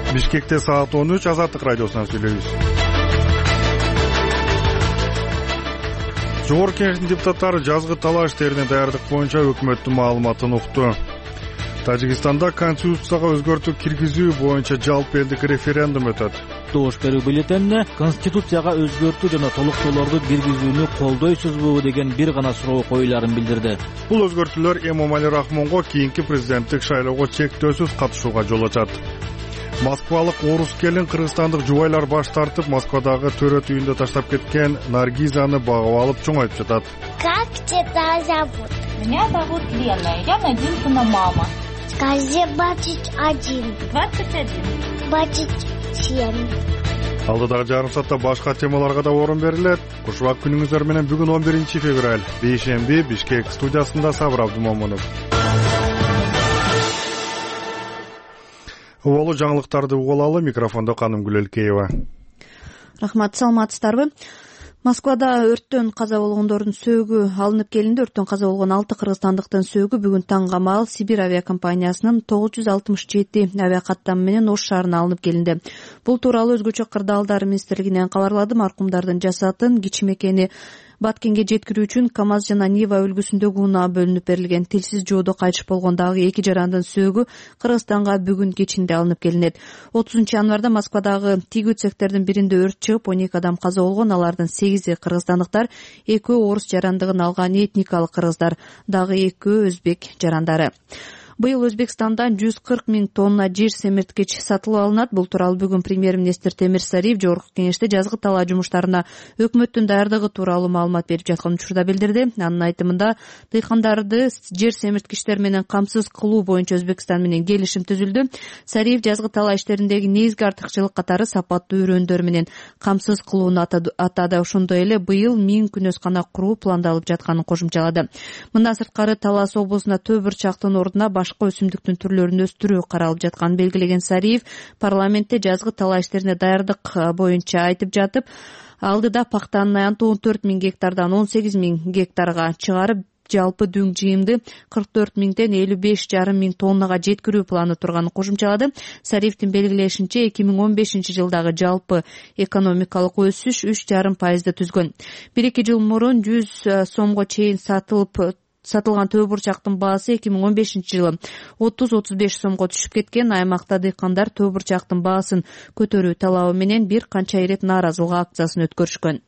Бишкекте саат 13 Азаттык радиосунан сүйлөйбүз. Жогорку Кеңештин депутаттары жазгы талаа иштерине даярдык боюнча өкмөттүн маалыматын укту. Тажикстанда конституцияга өзгөртүү киргизүү боюнча жалпы элдик референдум өтөт. Добуш берүү бюллетенине конституцияга өзгөртүү жана толуктоолорду киргизүүнү колдойсузбу деген бир гана суроо коюларын билдирди. Бул өзгөртүүлөр Эмомали Рахмонго кийинки президенттик шайлоого чектөөсүз катышууга жол ачат. Москвалык орус келин кыргызстандык жубайлар баш тартып, Москвадагы төрөт үйүндө таштап кеткен Наргизаны багып алып чоңойтуп жатат. Как тебя зовут? Меня зовут Лена, я Надинкина мама. Скажи 21. 21. 27. Алдыдагы жарым саатта башка темаларга да орун берилет. Кушубак күнүңүздөр менен бүгүн 11 февраль, бейшемби, Бишкек студиясында Сабыр Абдумомунов. Улуу жаңылыктарды угулалы, микрофондо Канымгүл Элкеева. Рахмат, саламатсыздарбы? Москвада өрттөн каза болгондордун сөөгү алынып келинди. Өрттөн каза болгон 6 кыргызстандыктын сөөгү бүгүн таң камал Сибирь авиакомпаниясынын 967 авиакаттамы менен Ош шаарына алынып келинди. Бул тууралуу өзгөчө кырдаалдар министрлигинен кабарлады. Маркумдардын жасатын кичимекени Баткенге жеткирүү үчүн КАМАЗ жана Нива үлгүсүндөгү унаа бөлүнүп берилген. Тилсиз жоодо кайтыш болгон дагы 2 жарандын сөөгү Кыргызстанга бүгүн кечинде алынып келинет. 30 январда Москвадагы тигүү цехтердин биринде өрт чыгып, 12 адам каза болгон. Алардын 8-и кыргызстандыктар, 2 орус жарандыгын алган этникалык кыргыздар, дагы 2 өзбек жарандары. Быйыл Өзбекстандан 140 000 тонна жер семирткич сатылып алынат. Бул тууралуу бүгүн премьер-министр Темир Сариев жогорку кеңеште жазгы талаа жумуштарына өкмөттүн даярдыгы тууралуу маалымат берип жаткан учурда билдирди. Анын айтымында, дыйкандарды жер семирткичтер менен камсыз кылуу боюнча Өзбекстан менен келишим түзүлдү. Сариев жазгы талаа иштериндеги негизги артыкчылык катары сапаттуу өрөөндөр менен камсыз кылууну атады. Ошондой эле быйыл 1000 күнөскана куруу пландалып жатканын кошумчалады. Мындан сырткары Талас облусуна төө бурчактын ордуна башка өсүмдүктүн түрлөрүн өстүрүү каралып жатканын белгилеген Сариев парламентте жазгы талаа иштерине даярдык боюнча айтып жатып, алдыда пактанын аянты 14 000 гектардан 18 000 гектарга чыгарып, жалпы дүң жыйымды 44 000-ден 55,5 000 тоннага жеткирүү планы турганын кошумчалады. Сариевдин белгилешинче 2015 жылдагы жалпы экономикалык өсүш 3,5% түзгөн. 1-2 жыл мурун 100 сомго чейин сатылган төө бурчактын баасы 2015 жылы 30-35 сомго түшүп кеткен. Аймакта дыйкандар төө бурчактын баасын көтөрүү талабы менен бир канча ирет нааразылык акциясын өткөрүшкөн.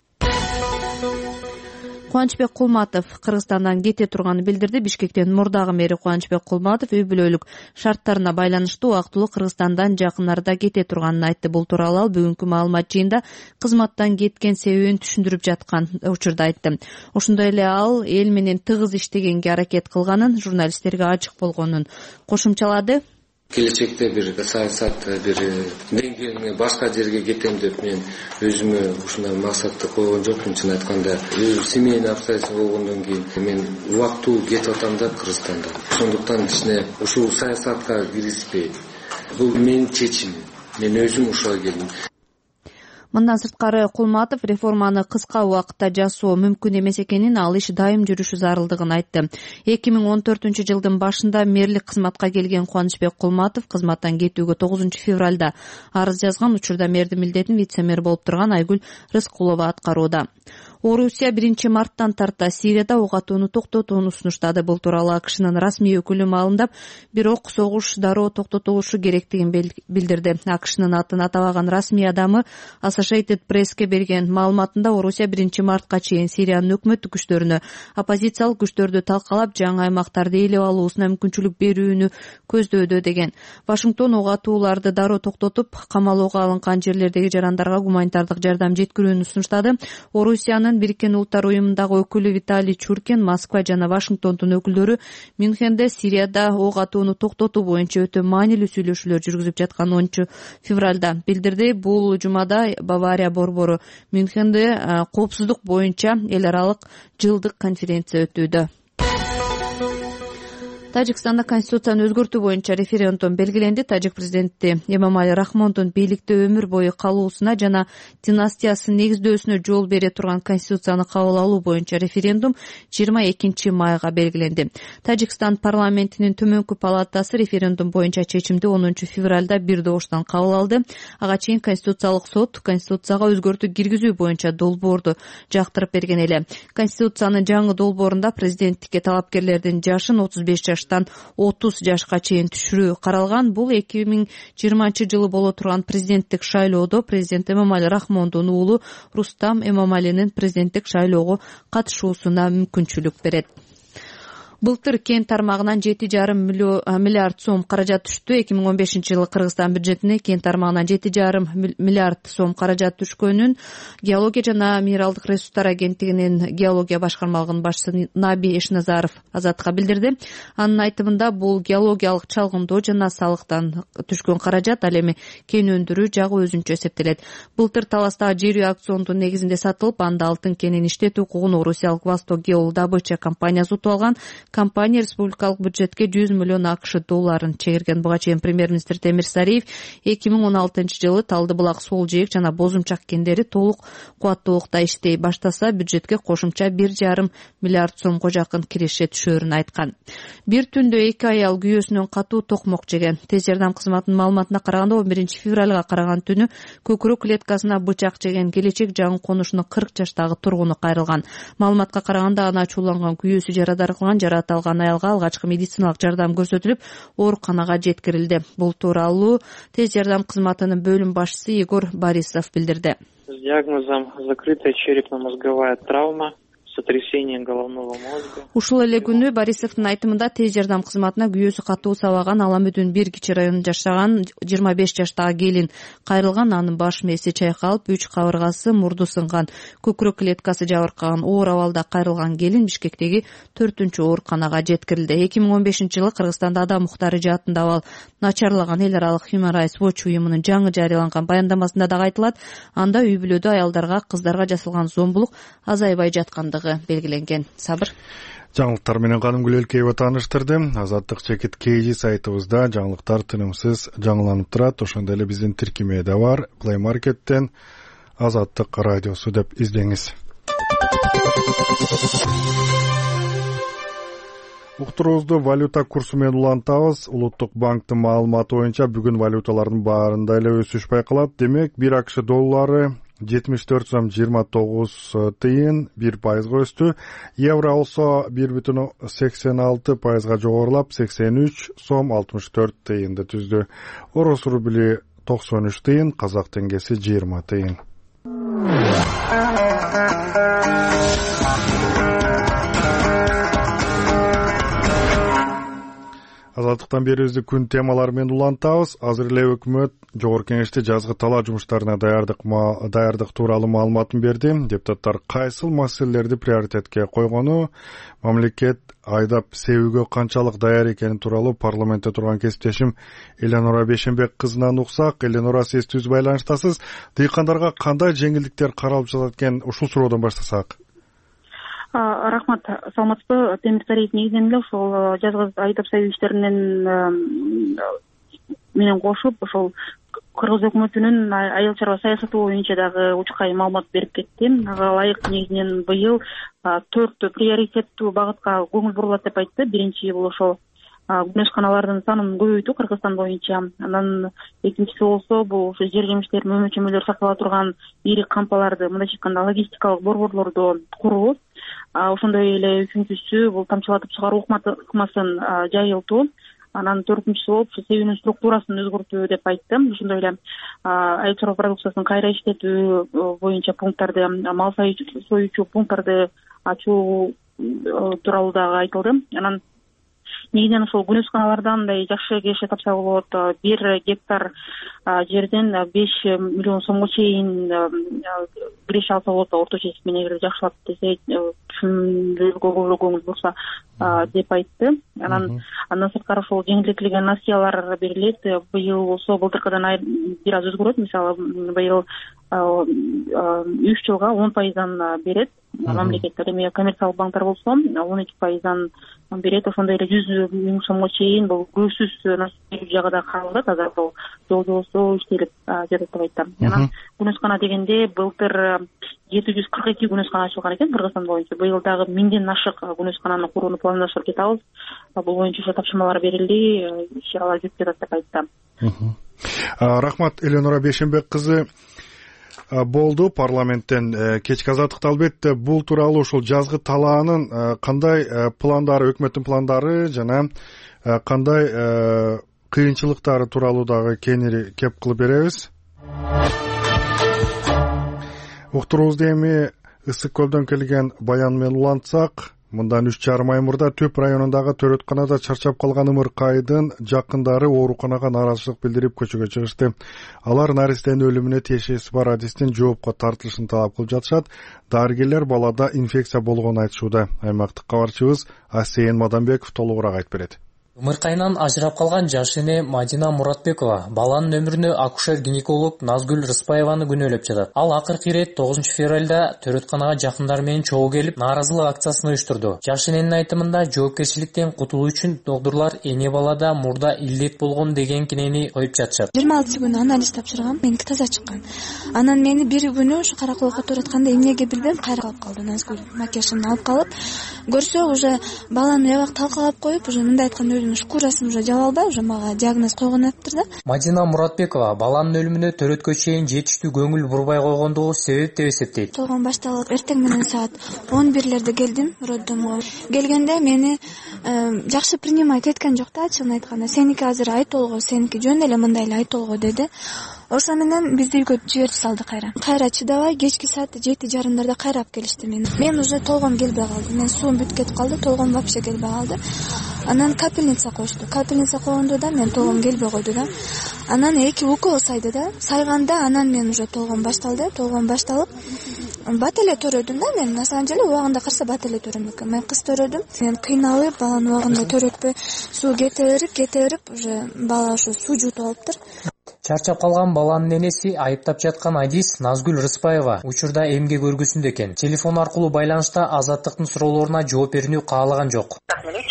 Кубанычбек Кулматов Кыргызстандан кете турганын билдирди. Бишкектен мурдагы мэри Кубанычбек Кулматов үй бүлөлүк шарттарына байланыштуу убактылуу Кыргызстандан жакын арада кете турганын айтты. Бул тууралуу ал бүгүнкү маалымат жыйында кызматтан кеткен себебин түшүндүрүп жаткан учурда айтты. Ошондой эле ал эл менен тыгыз иштегенге аракет кылганын, журналисттерге ачык болгонун кошумчалады. Келечекте бир саясат бир деңгээлине башка жерге кетем деп мен өзүмө ушундай максатты койгон жокмун. Чын айтканда, семейный обстоятельства болгондон кийин мен убактылуу кетип атам да Кыргызстандан. Ошондуктан кичине ушул саясатка киришпей, бул менин чечимим. Мен өзүм ушуга келдим. Мындан сырткары Кулматов реформаны кыска убакытта жасоо мүмкүн эмес экенин, ал иш дайым жүрүшү зарылдыгын айтты. 2014 жылдын башында мэрлик кызматка келген Кубанычбек Кулматов кызматтан кетүүгө 9 февралда арыз жазган. Учурда мэрдин милдетин вице-мэр болуп турган Айгүл Рыскулова аткарууда. Орусия 1 марттан тарта Сирияда ок атууну токтотууну сунуштады. Бул тууралуу АКШнын расмий өкүлү маалымдап, бирок согуш дароо токтотулушу керектигин билдирди. АКШнын атын атабаган расмий адамы Associated Press'ке берген маалыматында Орусия 1 мартка чейин Сириянын өкмөттүк күчтөрүнө оппозициялык күчтөрдү талкалап, жаңы аймактарды ээлеп алуусуна мүмкүнчүлүк берүүнү көздөдө деген. Вашингтон ок атууларды дароо токтотуп, камалууга алынган жерлердеги жарандарга гуманитардык жардам жеткирүүнү сунуштады. Орусиянын Бириккен Улуттар уюмундагы өкүлү Виталий Чуркин Москва жана Вашингтондун өкүлдөрү Мюнхенде Сирияда ок атууну токтотуу боюнча өтө маанилүү сүйлөшүүлөр жүргүзүп жатканын 10 февралда билдирди. Бул жумада Бавария борбору Мюнхенде коопсуздук боюнча эл аралык жылдык конференция өтүүдө. Тажикстанда конституцияны өзгөртүү боюнча референдум белгиленди. Тажик президенти Эмомали Рахмондун бийликте өмүр бою калуусуна жана династиясын негиздөөсүнө жол бере турган конституцияны кабыл алуу боюнча референдум 22 майга белгиленди. Тажикстан парламентинин төмөнкү палатасы референдум боюнча чечимди 10 февралда бир добуштан кабыл алды. Ага чейин Конституциялык сот конституцияга өзгөртүү киргизүү боюнча долбоорду жактырып берген эле. Конституциянын жаңы долбоорунда президенттикке талапкерлердин жашын 35 жаштан 30 жашка чейин түшүрүү каралган. Бул 2020 жылы боло турган президенттик шайлоодо президент Эмомали Рахмондун уулу Рустам Эмомалинин президенттик шайлоого катышуусуна мүмкүнчүлүк берет. Былтыр кен тармагынан 7,5 миллиард сом каражат түштү. 2015 жылы Кыргызстан бюджетине кен тармагынан 7,5 миллиард сом каражат түшкөнүн Геология жана минералдык ресурстар агенттигинин геология башкармалыгынын башчысы Наби Эшназаров Азатка билдирди. Анын айтымында бул геологиялык чалгындоо жана салыктан түшкөн каражат, ал эми кен өндүрүү жагы өзүнчө эсептелет. Былтыр Таластагы жер үй аукциондун негизинде сатылып, анда алтын кенин иштетүү укугун Орусиялык Восток Геол Добыча компаниясы утуп алган. Компания республикалык бюджетке 100 миллион акш долларын чегирген. Буга чейин премьер-министр Темир Сариев 2016 жылы Талдыбулак Сол жээк жана Бозумчак кендери толук кубаттуулукта иштей баштаса, бюджетке кошумча 1,5 миллиард сомго жакын киреше түшөөрүн айткан. Бир түндө 2 аял күйөөсүнөн катуу токмок жеген. Тез жардам кызматынын маалыматына караганда 11 февралга караган түнү көкүрөк клеткасына бычак жеген келечек жаңы конушунун 40 жаштагы тургуну кайрылган. Маалыматка караганда аны ачууланган күйөөсү жарадар кылган. Аталган аялга алгачкы медициналык жардам көрсөтүлүп, ооруканага жеткирилди. Бул тууралуу Тез жардам кызматынын бөлүм башчысы Егор Борисов билдирди. С диагнозом закрытая черепно-мозговая травма, сотрясение головного мозга. Ушул эле күнү Борисовдун айтымында тез жардам кызматына күйөөсү катуу сабаган Аламүдүн бир кичи районунда жашаган 25 жаштагы келин кайрылган. Анын баш мээси чайкалып, 3 кабыргасы, мурду сынган, көкүрөк клеткасы жабыркаган. Оор абалда кайрылган келин Бишкектеги 4-чү ооруканага жеткирилди. 2015 жылы Кыргызстанда адам укуктары жаатында абал начарлаган эл аралык Human Rights Watch уюмунун жаңы жарыяланган баяндамасында дагы айтылат. Анда үй бүлөдө аялдарга, кыздарга жасалган зомбулук азайбай жаткандыгы белгиленген. Сабыр. Жаңылыктар менен Кадымгүл Элкеева тааныштырды. Азаттык чекит KG сайтыбызда жаңылыктар тынымсыз жаңыланып турат. Ошондой эле биздин тиркемеде да бар. Play Market'тен Азаттык радиосу деп издеңиз. Уктуруубузду валюта курсу менен улантабыз. Улуттук банктын маалыматы боюнча бүгүн валюталардын баарында эле өсүш байкалат. Демек, 1 акш доллары 74,29 тыйын 1% өстү. Евро болсо 1,86% жогорулап 83,64 тыйынды түздү. Орус рубли 93 тыйын, казак теңгеси 20 тыйын. Азаттыктан берүүбүздү күн темалары менен улантабыз. Азыр эле өкмөт Жогорку Кеңеште жазгы талаа жумуштарына даярдык тууралуу маалыматын берди. Депутаттар кайсыл маселелерди приоритетке койгону, мамлекет айдап себүүгө канчалык даяр экени тууралуу парламентте турган кесиптешим Эленора Бешенбек кызынан уксак. Эленора, сиз түз байланыштасыз. Дыйкандарга кандай жеңилдиктер каралып жатат экен? Ушул суроодон баштасак. Рахмат, саламатсызбы? Темир Сариев негизинен эле ошол жазгы айдап себүү иштеринен менен кошуп, ошол Кыргыз өкмөтүнүн айыл чарба саясаты боюнча дагы учкай маалымат берип кетти. Ага ылайык негизинен быйыл 4 приоритеттүү багытка көңүл бурулат деп айтты. Биринчи бул ошол күнөшканалардын санын көбөйтүү Кыргызстан боюнча. Анан экинчиси болсо бул ошо жер жемиштер, мөмө-чөмөлөр сактала турган ири кампаларды, мындайча айтканда логистикалык борборлорду куруу. Ошондой эле үчүнчүсү бул тамчылатып чыгаруу ыкмасын жайылтуу. Анан төртүнчүсү болуп себүүнүн структурасын өзгөртүү деп айтты. Ошондой эле айыл чарба продукциясын кайра иштетүү боюнча пункттарды, мал союучу пункттарды ачуу тууралуу дагы айтылды. Анан негизинен ошол күнөсканалардан мындай жакшы кеше тапса болот. 1 гектар жерден 5 миллион сомго чейин киреше алса болот, орточо эсеп менен эгер жакшылап десе, түшүндүрүүгө көбүрөөк көңүл бурса деп айтты. Андан сырткары ошол жеңилдетилген насыялар берилет. Быйыл болсо былтыркыдан бир аз өзгөрөт. Мисалы, быйыл 3 жылга 10%дан берет мамлекеттер. Эми коммерциялык банктар болсо 12%дан берет. Ошондой эле 100 миң сомго чейин бул көзсүз жагада кабылат. Азыр бул жол болсо иштелип жатат деп айтам. Анан күнөскана дегенде былтыр 742 күнөскана ачылган экен Кыргызстан боюнча. Быйыл дагы 1000ден ашык күнөскананы курууну пландаштырып жатабыз. Бул боюнча ошо тапшырмалар берилди, иш-чаралар жүрүп жатат деп айтам. Рахмат, Эленора Бейшенбек кызы болду парламенттен кечки азаттыкта. Албетте бул тууралуу ушул жазгы талаанын кандай пландары, өкмөттүн пландары жана кандай кыйынчылыктары тууралуу дагы кеңири кеп кылып беребиз. Уктуруубузду эми Ысык көлдөн келген баян менен улантсак, мындан 3,5 ай мурда Төп районундагы төрөтканада чарчап калган ымыркайдын жакындары ооруканага нааразычылык билдирип көчөгө чыгышты. Алар наристенин өлүмүнө тиешеси бар адистин жоопко тартылышын талап кылып жатышат. Дарыгерлер балада инфекция болгонун айтышууда. Аймактык кабарчыбыз Асейин Маданбеков толугураак айтып берет. Ымыркайынан ажырап калган жаш эне Мадина Муратбекова баланын өмүрүнө акушер-гинеколог Назгүл Рыспаеваны күнөөлөп жатат. Ал акыркы ирет 9 февралда төрөтканага жакындары менен чогуу келип, нааразылык акциясын уюштурду. Жаш эненин айтымында жоопкерчиликтен кутулуу үчүн доктурлар эне балада мурда илдет болгон деген кинени коюп жатышат. 26-күнү анализ тапшыргам, меники таза чыккан. Анан мени бир күнү ушу караколго отуратканда эмнеге билбем кайра калып калды. Назгүл макияжын алып калып, көрсө уже баланы уябак талкалап коюп, уже мындай айтканда шкурасын уже жаба албай, уже мага диагноз койгон аптыр да. Мадина Муратбекова баланын өлүмүнө төрөткө чейин жетиштүү көңүл бурбай койгондугу себеп деп эсептейт. Толгон башталып, эртең менен саат 11-лерде келдим роддомго. Келгенде мени жакшы принимать эткен жок да, чын айтканда. Сеники азыр ай толго, сеники жөн эле мындай эле ай толго деди. Ошо менен бизди үйгө жиберип салды кайра. Кайра чыдабай, кечки саат 7:30 кайрап келишти мени. Мен уже толгом келбей калды. Мен суум бүтүп кетип калды, толгом вообще келбей калды. Анан капельница коюшту. Капельница койгондо да мен толгом келбей койду да. Анан 2 укол сайды да. Сайганда анан мен уже толгом башталды. Толгом башталып, бат эле төрөдүм да мен. На самом деле убагында карса бат эле төрөм экен. Мен кыз төрөдүм. Мен кыйналып, баланы убагында төрөтпөй, суу кете берип, уже бала ошо суу жутуп алыптыр. Чарчап калган баланын энеси айыптап жаткан адис Назгүл Рыспаева учурда эмге көргүсүндө экен. Телефон аркылуу байланышта Азаттыктын суроолоруна жооп берүүнү каалаган жок.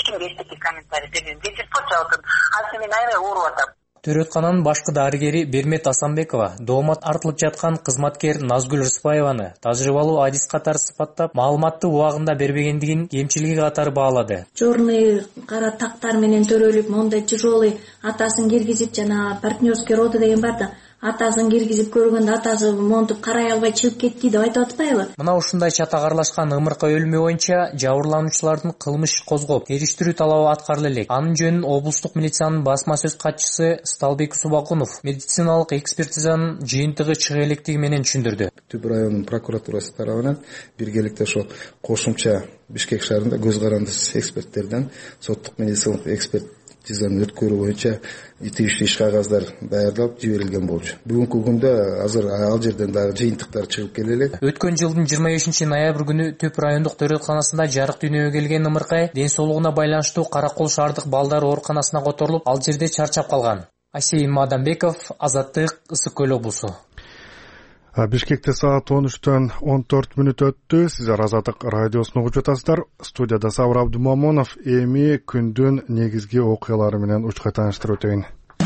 Төрөткананын башкы дарыгери Бермет Асанбекова доомат артылып жаткан кызматкер Назгүл Рыспаеваны тажрыйбалуу адис катары сыпаттап, маалыматты убагында бербегендигин кемчилиги катары баалады. Черный кара тактар менен төрөлүп, мондай тяжелый атасын киргизип, жана партнерский роды деген бар да, атасын киргизип көргөндө атасы монтуп карай албай чыгып кетти деп айтып атпайбы? Мына ушундай чатак аралашкан ымыркай өлүмү боюнча жабырлануучулардын кылмыш козгоп, териштирүү талабы аткарыла элек. Анын жөнүн облустук милициянын басма сөз катчысы Сталбек Субакунов медициналык экспертизанын жыйынтыгы чыга электиги менен түшүндүрдү. Түп районунун прокуратурасы тарабынан биргеликте ошо кошумча Бишкек шаарында көз карандысыз эксперттерден соттук медициналык экспертизаны өткөрүү боюнча тийиштүү иш кагаздар даярдалып жиберилген болчу. Бүгүнкү күндө азыр ал жерден дагы жыйынтыктар чыгып келе элек. Өткөн жылдын 25 ноябрь күнү Төп райондук төрөтканасында жарык дүйнөгө келген ымыркай ден соолугуна байланыштуу Каракол шаардык балдар ооруканасына которулуп, ал жерде чарчап калган. Асейин Маданбеков, Азаттык, Ысык көл облусу. Бишкекте саат 13-төн 14 мүнөт өттү. Сиздер Азаттык радиосун угуп жатасыздар. Студияда Сабыр Абдумамонов. Эми күндүн негизги окуялары менен учка тааныштырып өтөйүн.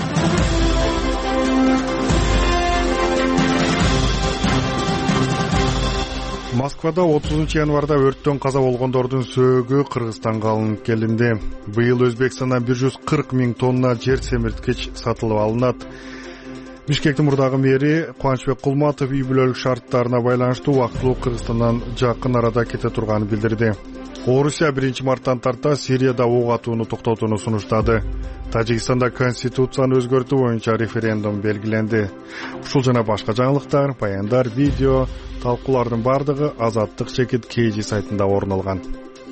Москвада 30 январда өрттөн каза болгондордун сөөгү Кыргызстанга алынып келинди. Быйыл Өзбекстандан 140 миң тонна жер семирткич сатылып алынат. Бишкектин мурдагы мэри Кубанычбек Кулматов үй бүлөлүк шарттарына байланыштуу убактылуу Кыргызстандан жакын арада кете турганын билдирди. Орусия 1 марттан тарта Сирияда ок атууну токтотууну сунуштады. Тажикстанда конституцияны өзгөртүү боюнча референдум белгиленди. Ушул жана башка жаңылыктар, баяндар, видео, талкуулардын бардыгы Азаттык чекит KG сайтында орун алган.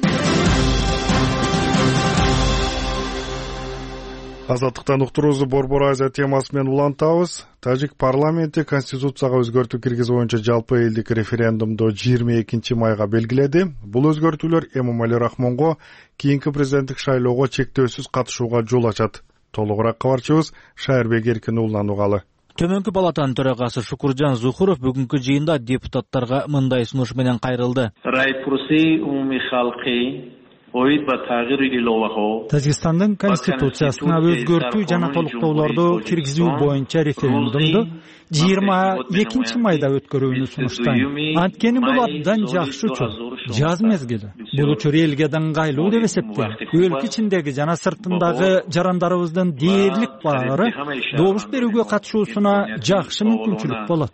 Азаттыктан уктуруубузду Борбор Азия темасы менен улантабыз. Тажик парламенти конституцияга өзгөртүү киргизүү боюнча жалпы элдик референдумду 22 майга белгиледи. Бул өзгөртүүлөр Эмомали Рахмонго кийинки президенттик шайлоого чектөөсүз катышууга жол ачат. Толугураак кабарчыбыз Шайырбек Эркин уулунан угалы. Төмөнкү палатанын төрагасы Шукуржан Зухуров бүгүнкү жыйында депутаттарга мындай сунуш менен кайрылды. Райпурси умумий халкы Тажикстандын конституциясына өзгөртүү жана толуктоолорду киргизүү боюнча референдумду 22 майда өткөрүүнү сунуштайм. Анткени бул абдан жакшы учур. Жаз мезгили. Бул учур элге да ыңгайлуу деп эсептейм. Өлкө ичиндеги жана сыртындагы жарандарыбыздын дээрлик баары добуш берүүгө катышуусуна жакшы мүмкүнчүлүк болот.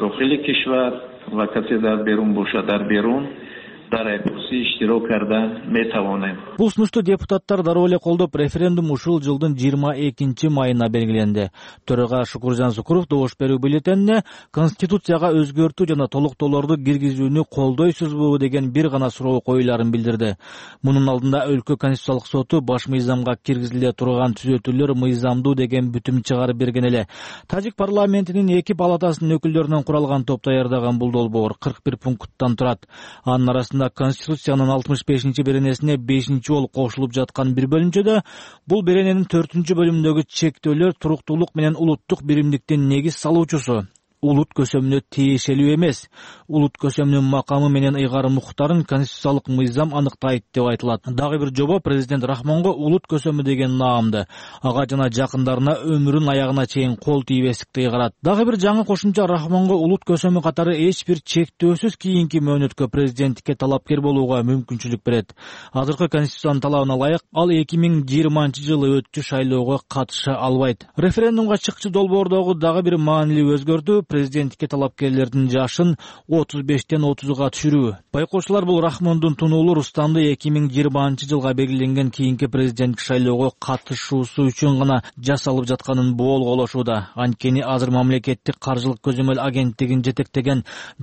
Бул сунушту депутаттар дароо эле колдоп, референдум ушул жылдын 22 майына белгиленди. Төрага Шукуржан Сукуров добуш берүү бюллетенине Конституцияга өзгөртүү жана толуктоолорду киргизүүнү колдойсузбу деген бир гана суроо коюларын билдирди. Мунун алдында өлкө конституциялык соту баш мыйзамга киргизиле турган түзөтүүлөр мыйзамдуу деген бүтүм чыгарып берген эле. Тажик парламентинин 2 палатасынын өкүлдөрүнөн куралган топ даярдаган бул долбоор 41 пункттан турат. Анын арасында Конституциянын 65 беренесине 5-жолу кошулуп жаткан бир бөлүнчөдө бул берененин 4-бөлүмүндөгү чектөөлөр туруктуулук менен улуттук биримдиктин негиз салуучусу. Улут көсөмүнө тиешелүү эмес. Улут көсөмүнүн макамы менен ыйгар муктарын конституциялык мыйзам аныктайт деп айтылат. Дагы бир жобо президент Рахмонго улут көсөмү деген наамды, ага жана жакындарына өмүрүнүн аягына чейин кол тийбестикти ыйгарат. Дагы бир жаңы кошумча Рахмонго улут көсөмү катары эч бир чектөөсүз кийинки мөөнөткө президенттикке талапкер болууга мүмкүнчүлүк берет. Азыркы конституциянын талабына ылайык ал 2020-жылы өтчү шайлоого катыша албайт. Референдумга чыкчы долбоордогу дагы бир маанилүү өзгөртүү президенттикке талапкерлердин жашын 35-тен 30-га түшүрүү. Байкоочулар бул Рахмондун тунуулу Рустамды 2020-жылга белгиленген кийинки президенттик шайлоого катышуусу үчүн гана жасалып жатканын боолголошууда. Анткени азыр мамлекеттик каржылык көзөмөл агенттигин жетектеген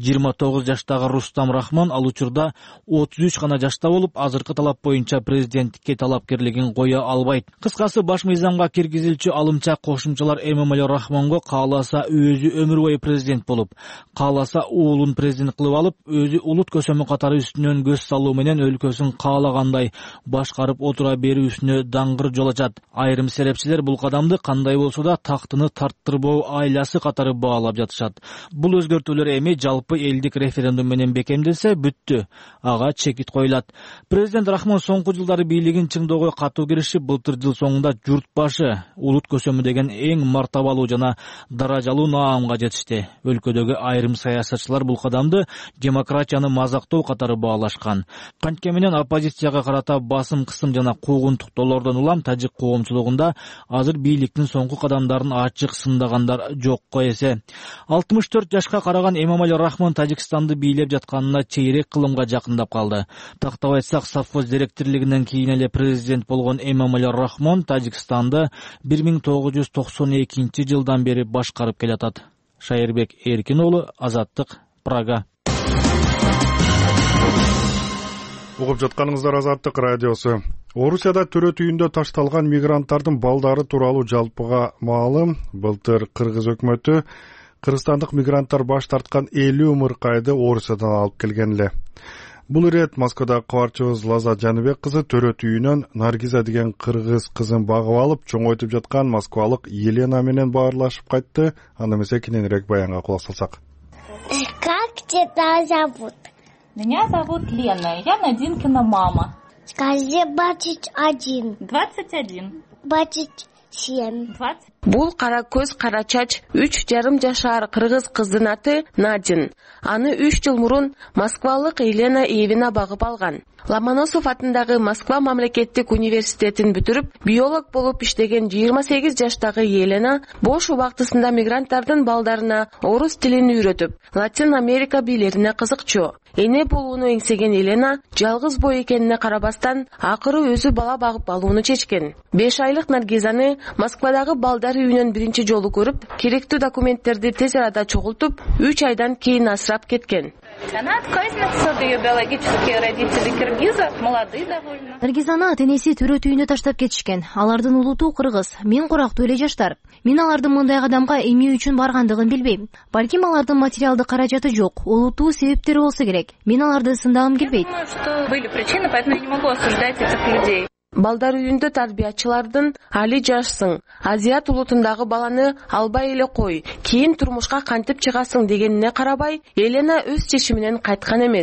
29 жаштагы Рустам Рахмон ал учурда 33 гана жашта болуп, азыркы талап боюнча президенттикке талапкерлигин кое албайт. Кыскасы баш мыйзамга киргизилчү алымча кошумчалар Эмомали Рахмонго кааласа өзү өмүр бою президент болуп, кааласа уулун президент кылып алып, өзү улут көсөмү катары үстүнөн көз салуу менен өлкөсүн каалагандай башкарып отура берүүсүнө даңгыр жол ачат. Айрым серепчилер бул кадамды кандай болсо да тактыны тарттырбоо айласы катары баалап жатышат. Бул өзгөртүүлөр эми жалпы элдик референдум менен бекемделсе бүттү. Ага чекит коюлат. Президент Рахмон соңку жылдары бийлигин чыңдоого катуу киришип, былтыр жыл соңунда журт башы улут көсөмү деген эң мартабалуу жана даражалуу наамга жетишти. Өлкөдөгү айрым саясатчылар бул кадамды демократияны мазактоо катары баалашкан. Кантке менен оппозицияга карата басым кысым жана куугунтуктоолордон улам тажик коомчулугунда азыр бийликтин соңку кадамдарын ачык сындагандар жокко эсе. 64 жашка караган Эмомали Рахмон Тажикстанды бийлеп жатканына чейрек кылымга жакындап калды. Тактап айтсак, совхоз директорлигинен кийин эле президент болгон Эмомали Рахмон Тажикстанды 1992 жылдан бери башкарып келатат. Шайырбек Эркин уулу, Азаттык, Прага. Угуп жатканыңыздар Азаттык радиосу. Орусияда төрөт үйүндө ташталган мигранттардын балдары тууралуу жалпыга маалым. Былтыр Кыргыз өкмөтү кыргызстандык мигранттар баш тарткан 50 умуркайды Орусиядан алып келген эле. Бул ирет Москвада кабарчыбыз Лазат Жаныбек кызы төрөт үйүнөн Наргиза деген кыргыз кызын багып алып, чоңойтуп жаткан москвалык Елена менен баарлашып кайтты. Аны эмесе кененирээк баянга кулак салсак. Как тебя зовут? Меня зовут Лена, я Надинкина мама. Скажи 21. 21. 27. 20. Бул кара көз, кара чач 3,5 жашар кыргыз кыздын аты Надин. Аны 3 жыл мурун москвалык Елена Эвина багып алган. Ломоносов атындагы Москва мамлекеттик университетин бүтүрүп, биолог болуп иштеген 28 жаштагы Елена бош убактысында мигранттардын балдарына орус тилин үйрөтүп, Латин Америка бийлерине кызыкчу. Эне болууну эңсеген Елена жалгыз бой экенине карабастан акыры өзү бала багып алууну чечкен. 5 айлык Наргизаны Москвадагы балдар үйүнөн биринчи жолу көрүп, керектүү документтерди тез арада чогултуп, 3 айдан кийин асырап кеткен. Она отказница, ее биологические родители киргизы, молодые довольно. Наргизаны ата-энеси төрөт үйүнө таштап кетишкен. Алардын улуту кыргыз, мен курактуу эле жаштар. Мен алардын мындай кадамга эмне үчүн баргандыгын билбейм. Балким алардын материалдык каражаты жок, улутуу себептери болсо керек. Мен аларды сындагым келбейт. Что были причины, поэтому я не могу осуждать этих людей. Балдар үйүндө тарбиячылардын али жашсың, азиат улутундагы баланы албай эле кой, кийин турмушка кантип чыгасың дегенине карабай, Елена өз чечиминен кайткан эмес.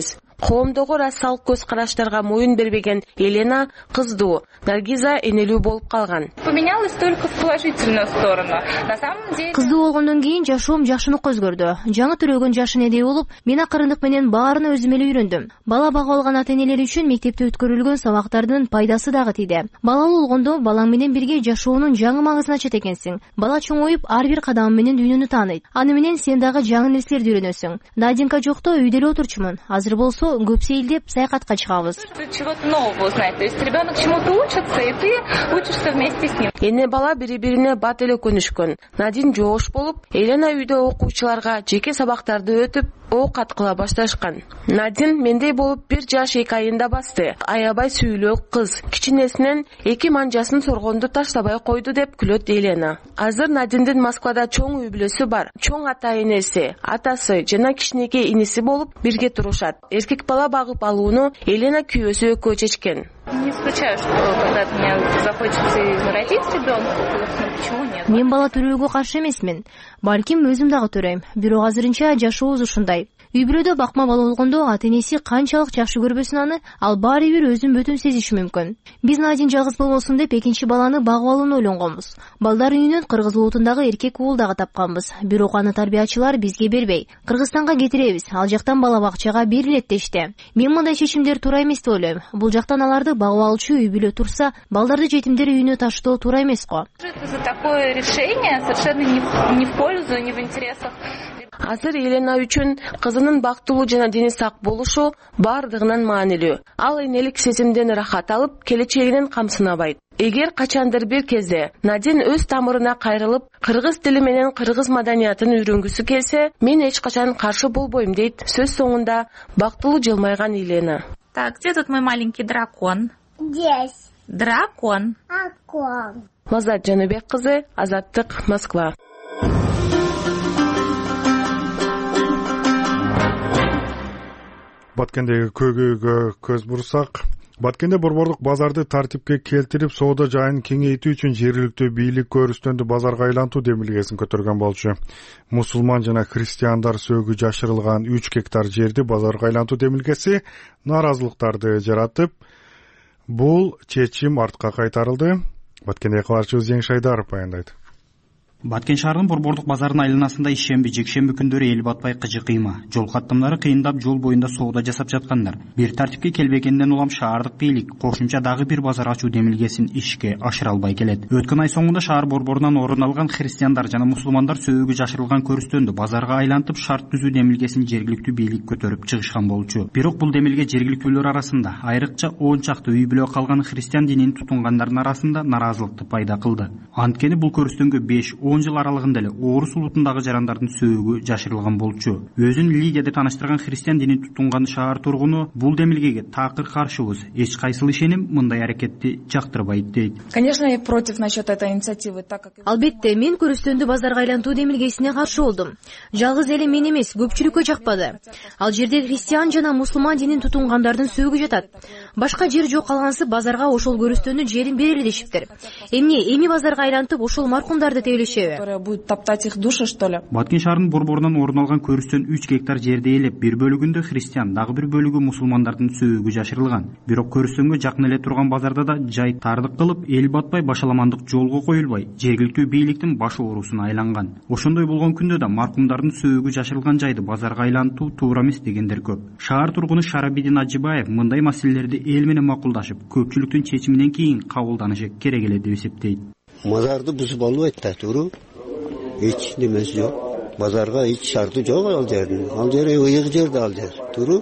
Коомдогу расалык көз караштарга моюн бербеген Елена кыздуу, Наргиза энелүү болуп калган. Поменялось только в положительную сторону. На самом деле Кыздуу болгондон кийин жашоом жакшыныкка өзгөрдү. Жаңы төрөгөн жашын эдей болуп, мен акырындык менен баарына өзүм эле үйрөндүм. Бала бага алган ата-энелер үчүн мектепте өткөрүлгөн сабактардын пайдасы дагы тиди. Балалуу болгондо балаң менен бирге жашоонун жаңы маңызын ачат экенсиң. Бала чоңоюп, ар бир кадам менен дүйнөнү тааныйт. Аны менен сен дагы жаңы нерселерди үйрөнөсүң. Надинка жокто үйдө эле отурчумун. Азыр болсо көп сейилдеп саякатка чыгабыз. Чего-то нового узнать. То есть ребенок чему-то учится, и ты учишься вместе с ним. Эне бала бири-бирине бат эле көнүшкөн. Надин жоош болуп, Елена үйдө окуучуларга жеке сабактарды өтүп, оокат кыла башташкан. Надин мендей болуп 1 жаш 2 айында басты. Аябай сүйүлүү кыз. Кичинесинен 2 манжасын соргонду таштабай койду деп күлөт Елена. Азыр Надиндин Москвада чоң үй бүлөсү бар. Чоң ата-энеси, атасы жана кичинекей иниси болуп бирге турушат. Эркек бала багып алууну Елена күйөөсү экөө чечкен. Не исключаю, что когда-то мне захочется родить ребенка, почему нет? Мен бала төрөөгө каршы эмесмин. Балким өзүм дагы төрөйм. Бирок азырынча жашообуз ушундай. Үй бүлөдө бакма бала болгондо ата-энеси канчалык жакшы көрбөсүн аны, ал баары бир өзүн бөтөн сезиши мүмкүн. Биз Надин жалгыз болбосун деп экинчи баланы багып алууну ойлонгонбуз. Балдар үйүнөн Кыргыз улутундагы эркек уул дагы тапканбыз. Бирок аны тарбиячылар бизге бербей, Кыргызстанга кетиребиз. Ал жактан бала бакчага берилет дешти. Мен мындай чечимдер туура эмес деп ойлойм. Бул жактан аларды багып алуучу үй бүлө турса, балдарды жетимдер үйүнө таштоо туура эмес го. За такое решение совершенно не в пользу, не в интересах. Азыр Елена үчүн кызынын бактылуу жана дени сак болушу бардыгынан маанилүү. Ал энелик сезимден рахат алып, келечегинен камсынабайт. Эгер качандыр бир кезде Надин өз тамырына кайрылып, кыргыз тили менен кыргыз маданиятын үйрөнгүсү келсе, мен эч качан каршы болбойм дейт сөз соңунда бактылуу жылмайган Елена. Так, где тут мой маленький дракон? Здесь. Дракон. Акон. Лаззат Жаныбек кызы, Азаттык, Москва. Баткендеги көйгөйгө көз бурсак, Баткенде борборлук базарды тартипке келтирип, соода жайын кеңейтүү үчүн жергиликтүү бийлик көрүстөндү базарга айлантуу демилгесин көтөргөн болчу. Мусулман жана христиандар сөөгү жашырылган 3 гектар жерди базарга айлантуу демилгеси нааразылыктарды жаратып, бул чечим артка кайтарылды. Баткенде каларчыбыз Жеңиш Айдаров баяндайт. Баткен шаарынын борборлук базарынын айланасында ишемби, жекшемби күндөрү эл батпай кыжы кыйма. Жол каттамдары кыйындап, жол боюнда соода жасап жаткандар. Бир тартипке келбегенден улам шаардык бийлик кошумча дагы бир базар ачуу демилгесин ишке ашыра албай келет. Өткөн ай соңунда шаар борборунан орун алган христиандар жана мусулмандар сөөгү жашырылган көрүстөндү базарга айлантып шарт түзүү демилгесин жергиликтүү бийлик көтөрүп чыгышкан болчу. Бирок бул демилге жергиликтүүлөр арасында, айрыкча 10 чакты үй бүлө калган христиан динин тутунгандардын арасында наразылыкты пайда кылды. Анткени бул көрүстөнгө 5-10 жыл аралыгында эле Орус улутундагы жарандардын сөөгү жашырылган болчу. Өзүн Лидия деп тааныштырган христиан динин тутунган шаар тургуну бул демилгеге такыр каршыбыз. Эч кайсыл ишеним мындай аракетти жактырбайт дейт. Конечно, я против насчет этой инициативы, так как... Албетте, мен көрүстөндү базарга айлантуу демилгесине каршы болдум. Жалгыз эле мен эмес, көпчүлүккө жакпады. Ал жерде христиан жана мусулман динин тутунгандардын сөөгү жатат. Башка жер жок калгансып базарга ошол көрүстөндүн жерин берели дешиптир. Эми базарга айлантып ошол маркумдарды тейлешеби? Будет топтать их души, что ли? Баткен шаарынын борборунан орун алган көрүстөн 3 гектар жерди ээлеп, бир бөлүгүндө христиан, дагы бир бөлүгү мусулмандардын сөөгү жашырылган. Бирок көрүстөнгө жакын эле турган базарда да жай тардык кылып, эл батпай башаламандык жолго коюлбай, жергиликтүү бийликтин баш оорусуна айланган. Ошондой болгон күндө да маркумдардын сөөгү жашырылган жайды базарга айлантуу туура эмес дегендер көп. Шаар тургуну Шарабидин Ажибаев мындай маселелерди эл менен макулдашып, көпчүлүктүн чечиминен кийин кабылданышы керек эле деп эсептейт. Мазарды бузуп албайт да туру. Эч немеси жок. Базарга эч шарты жок ал жердин. Ал жер ыйык жерде ал жер. Туру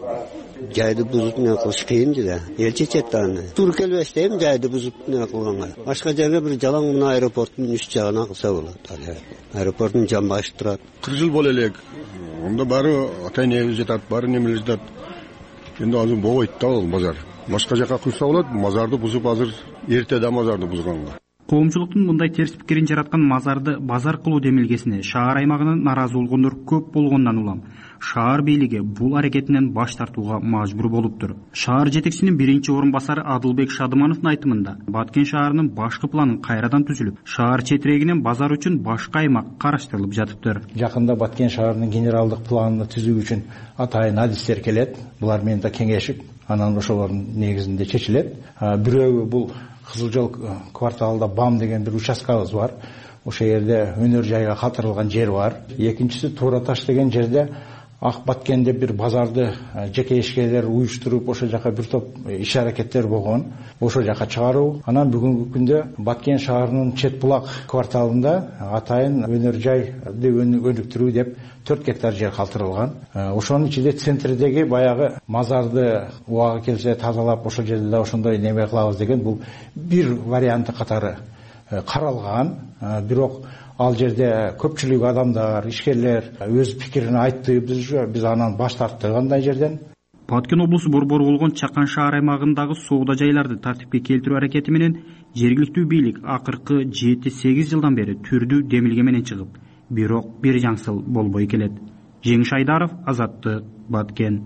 жайды бузуп не кылыш кыйын да. Эл чечет аны. Тур келбеш дейм жайды бузуп не кылганга. Башка жерге бир жалаң мына аэропорттун үст жагына кылса болот. Аэропорттун жамбашы турат. 40 жыл боло элек. Онда баары ата-энебиз жатат, баары немелер жатат. Энд азыр болбойт да ал базар. Башка жака кылса болот. Базарды бузуп азыр эрте да базарды бузганга. коомчулуктун мындай терс пикирин жараткан мазарды базар кылуу демилгесине шаар аймагынан нааразы болгондор көп болгондон улам шаар бийлиги бул аракетинен баш тартууга мажбур болуптур. Шаар жетекчисинин биринчи орун басары Адылбек Шадымановдун айтымында Баткен шаарынын башкы планын кайрадан түзүлүп, шаар четирегинен базар үчүн башка аймак караштырылып жатыптыр. Жакында Баткен шаарынын генералдык планын түзүү үчүн атайын адистер келет. Булар менен да кеңешип, анан ошолордун негизинде чечилет. Бирөөгү бул Кызыл Жол кварталында БАМ деген бир участкабыз бар. Ошол жерде өнөр жайга калтырылган жер бар. Экинчиси Туура таш деген жерде Ак Баткенде бир базарды жеке ишкерлер уюштуруп, ошол жака бир топ иш аракеттер болгон. Ошол жака чыгаруу. Анан бүгүнкү күндө Баткен шаарынын Чет булак кварталында атайын өнөр жайды өнүктүрүү деп 4 гектар жер калтырылган. Ошонун ичинде центрдеги баягы мазарды убагы келсе тазалап, ошол жерде да ошондой неме кылабыз деген бул бир варианты катары каралган. Бирок ал жерде көпчүлүк адамдар, ишкерлер өз пикирин айтты. Биз анан баш тарттык андай жерден. Баткен облусу борбору болгон Чакан шаар аймагындагы соода жайларды тартипке келтирүү аракети менен жергиликтүү бийлик акыркы 7-8 жылдан бери түрдүү демилге менен чыгып, бирок бир жаңсыл болбой келет. Жеңиш Айдаров, Азаттык, Баткен.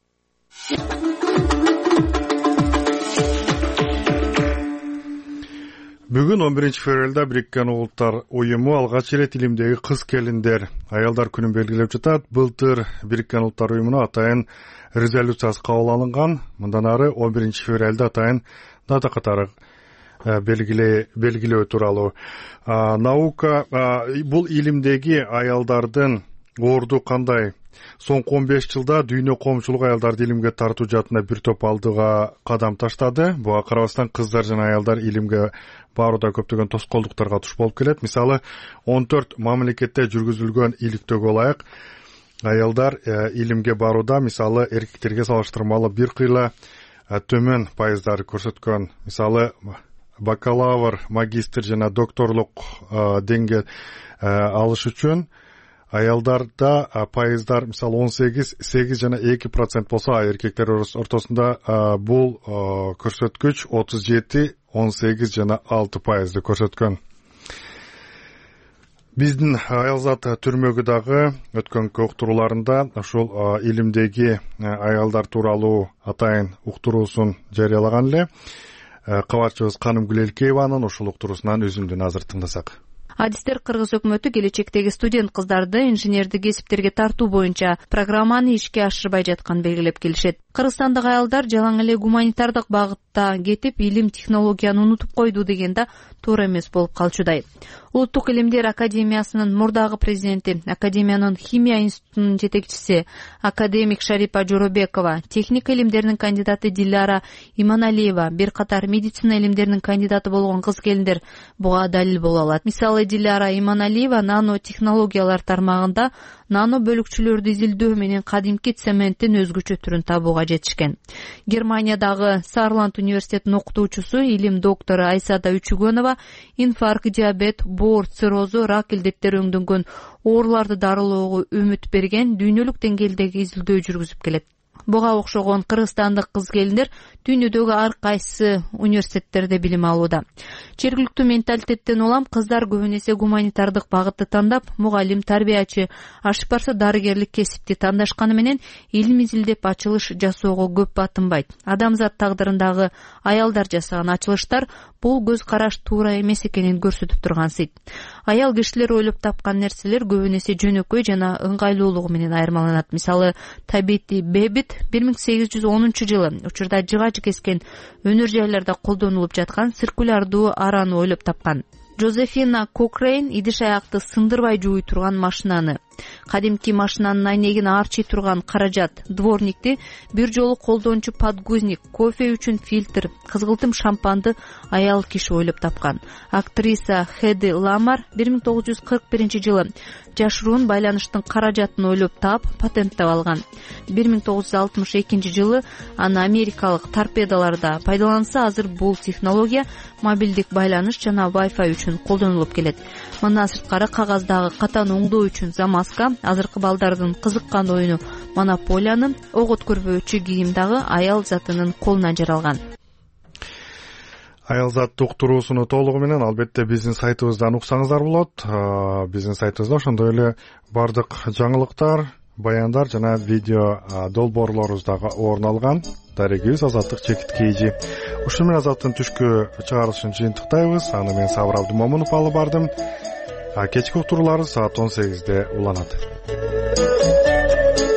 Бүгүн 11-февралда Бириккен Улуттар уюму алгач ирет илимдеги кыз келиндер аялдар күнүн белгилеп жатат. Былтыр Бириккен Улуттар уюмуна атайын резолюциясы кабыл алынган. Мындан ары 11-февралда атайын дата катары белгилөө тууралуу. Наука бул илимдеги аялдардын орду кандай? Соңку 15 жылда дүйнө коомчулук аялдарды илимге тартуу жаатында бир топ алдыга кадам таштады. Буга карабастан кыздар жана аялдар илимге барууда көптөгөн тоскоолдуктарга туш болуп келет. Мисалы 14 мамлекетте жүргүзүлгөн иликтөөгө ылайык аялдар илимге барууда мисалы эркектерге салыштырмалуу бир кыйла төмөн пайыздар көрсөткөн. Мисалы бакалавр, магистр жана докторлук деңгээлде алыш үчүн аялдарда пайыздар мисалы 18 жана 2% болсо, эркектер ортосунда бул көрсөткүч 37, 18 жана 6% көрсөткөн. Биздин аялзат түрмөгү дагы өткөнкү уктурууларында ушул илимдеги аялдар тууралуу атайын уктуруусун жарыялаган эле. Кабарчыбыз Каным Гүлелкееванын ушул уктуруусунан үзүндүн азыр тыңдасак. Адистер Кыргыз өкмөтү келечектеги студент кыздарды инженердик кесиптерге тартуу боюнча программаны ишке ашырбай жатканын белгилеп келишет. Кыргызстандык аялдар жалаң эле гуманитардык багытта кетип, илим технологияны унутуп койду дегенде туура эмес болуп калчудай. Улуттук илимдер академиясынын мурдагы президенти, академиянын химия институтунун жетекчиси академик Шарипа Жоробекова, техника илимдеринин кандидаты Диляра Иманалиева, бир катар медицина илимдеринин кандидаты болгон кыз келиндер буга далил боло алат. Мисалы Диляра Иманалиева нано технологиялар тармагында нано бөлүкчүлөрдү изилдөө менен кадимки цементтин өзгөчө түрүн табууга жетишкен. Германиядагы Саарланд университетинин окутуучусу, илим доктору Айсада Үчүгөнова инфаркт, диабет, боор, циррозу, рак илдеттери өңдөнгөн ооруларды дарылоого үмүт берген дүйнөлүк деңгээлдеги изилдөө жүргүзүп келет. Буга окшогон кыргызстандык кыз келиндер дүйнөдөгү ар кайсы университеттерде билим алууда. Жергиликтүү менталитеттен улам кыздар көбүн эсе гуманитардык багытты тандап, мугалим, тарбиячы, ашпарсы, дарыгерлик кесипти тандашканы менен илим изилдеп ачылыш жасоого көп батынбайт. Адамзат тагдырындагы аялдар жасаган ачылыштар бул көз караш туура эмес экенин көрсөтүп турган сыйт. Аял кишилер ойлоп тапкан нерселер көбүн эсе жөнөкөй жана ыңгайлуулугу менен айырмаланат. Мисалы, Табити Бебит 1810-жылы учурда жыгач кескен өнөр жайларда колдонулуп жаткан циркулярдуу араны ойлоп тапкан. Жозефина Кокрейн идиш аякты сындырбай жууй турган машинаны, кадимки машинанын айнегин арчый турган каражат, дворникти, бир жолу колдончу подгузник, кофе үчүн фильтр, кызгылтым шампанды аял киши ойлоп тапкан. Актриса Хеди Ламар 1941-жылы жашыруун байланыштын каражатын ойлоп таап, патенттеп алган. 1962-жылы аны америкалык торпедаларда пайдаланса, азыр бул технология мобилдик байланыш жана Wi-Fi үчүн колдонулуп келет. Мындан сырткары кагаздагы катан оңдоо үчүн замазка, азыркы балдардын кызыккан оюну монополияны, ого өткөрбөөчү кийим дагы аял затынын колунан жаралган. Аялзат уктуруусуну толугу менен албетте биздин сайтыбыздан уксаңыздар болот. Биздин сайтыбызда ошондой эле бардык жаңылыктар, баяндар жана видео долбоорлорубуз дагы орун алган. Дарегибиз Азаттык Чекит Кийжи. Ушуну менен Азаттын түшкү чыгарылышын жыйынтыктайбыз. Аны мен Сабыр Абдымомунов алып бардым. Кечки уктуруулары саат 18-де уланат.